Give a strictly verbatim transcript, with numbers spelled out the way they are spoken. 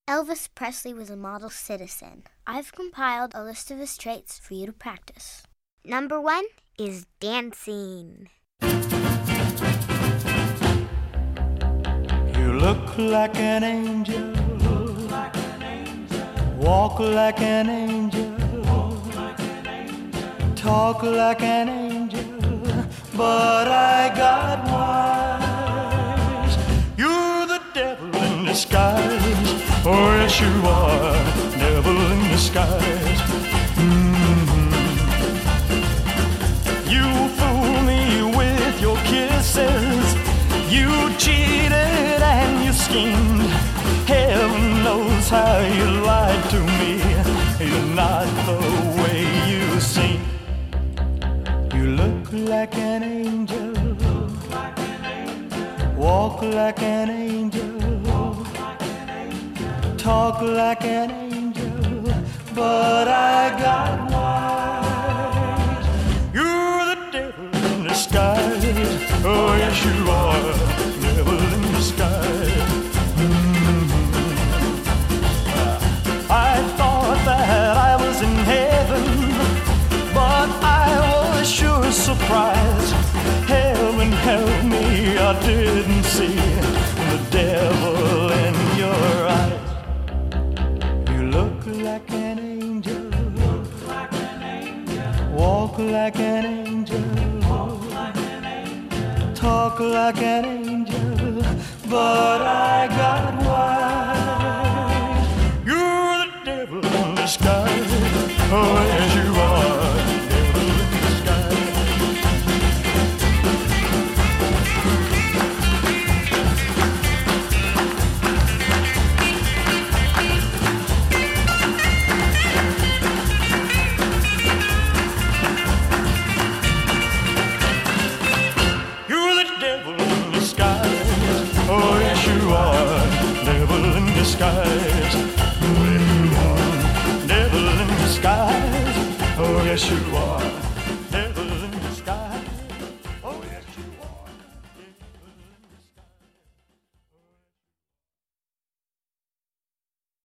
Elvis Presley was a model citizen. I've compiled a list of his traits for you to practice. Number one is dancing. You look like an angel, walk like an angel, talk like an angel, but I got wise. You're the devil in disguise. Oh yes you are, devil in disguise. Mm-hmm. You fool me with your kisses, you cheated and you schemed. Heaven knows how you lied to me. You're not the way you seem. You look like an angel, walk like an angel, talk like an angel, but I got wise. You're the devil in disguise. Oh yes you are, devil in disguise. Mm-hmm. I thought that I was in heaven, but I was sure surprised. Heaven help me, I didn't see the devil in your eyes. Look like an angel, walk like an angel, talk like an angel, but I got wise. You're the devil in disguise. Oh yes you are, devil in disguise. Oh yes you are, devil in disguise. Mm-hmm. Devil in disguise. Oh yes you are.